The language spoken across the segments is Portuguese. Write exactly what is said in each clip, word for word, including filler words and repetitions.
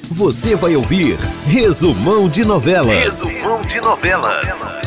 Você vai ouvir Resumão de Novelas. Resumão de Novelas.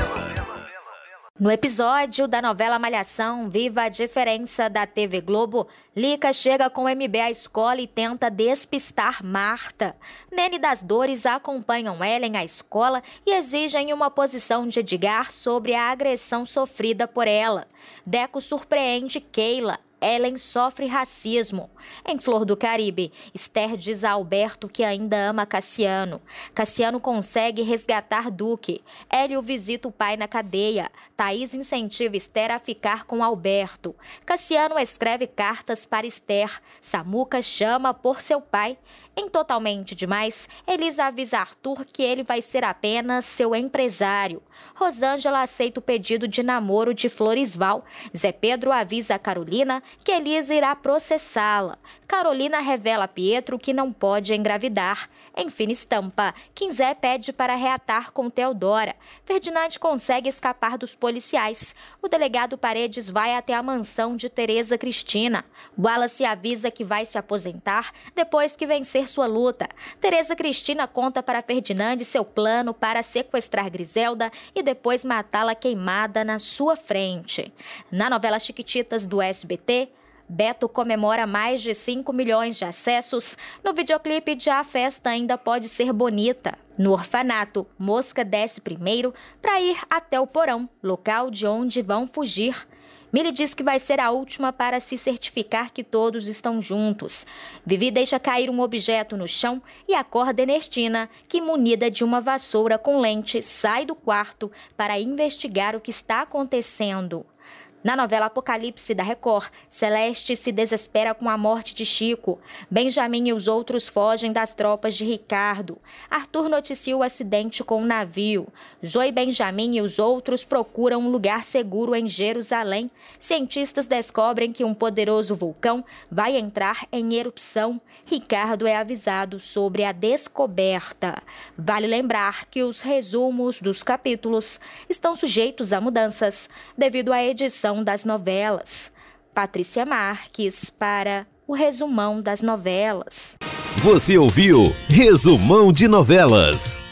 No episódio da novela Malhação, Viva a Diferença da T V Globo, Lica chega com o M B à escola e tenta despistar Marta. Nene das Dores acompanham Ellen à escola e exigem uma posição de Edgar sobre a agressão sofrida por ela. Deco surpreende Keila. Ellen sofre racismo. Em Flor do Caribe, Esther diz a Alberto que ainda ama Cassiano. Cassiano consegue resgatar Duque. Hélio visita o pai na cadeia. Thaís incentiva Esther a ficar com Alberto. Cassiano escreve cartas para Esther. Samuca chama por seu pai. Em Totalmente Demais, Elisa avisa Arthur que ele vai ser apenas seu empresário. Rosângela aceita o pedido de namoro de Floresval. Zé Pedro avisa a Carolina que Elisa irá processá-la. Carolina revela a Pietro que não pode engravidar. Em Fina Estampa, Quinzé pede para reatar com Teodora. Ferdinand consegue escapar dos policiais. O delegado Paredes vai até a mansão de Tereza Cristina. Wallace avisa que vai se aposentar depois que vencer sua luta. Tereza Cristina conta para Ferdinand seu plano para sequestrar Griselda e depois matá-la queimada na sua frente. Na novela Chiquititas do S B T, Beto comemora mais de cinco milhões de acessos. No videoclipe de A Festa Ainda Pode Ser Bonita. No orfanato, Mosca desce primeiro para ir até o porão, local de onde vão fugir. Milly diz que vai ser a última para se certificar que todos estão juntos. Vivi deixa cair um objeto no chão e acorda Ernestina, que, munida de uma vassoura com lente, sai do quarto para investigar o que está acontecendo. Na novela Apocalipse da Record, Celeste se desespera com a morte de Chico. Benjamin e os outros fogem das tropas de Ricardo. Arthur noticia o acidente com o navio. Zoe, Benjamin e os outros procuram um lugar seguro em Jerusalém. Cientistas descobrem que um poderoso vulcão vai entrar em erupção. Ricardo é avisado sobre a descoberta. Vale lembrar que os resumos dos capítulos estão sujeitos a mudanças devido à edição das novelas. Patrícia Marques para o Resumão das Novelas. Você ouviu Resumão de Novelas.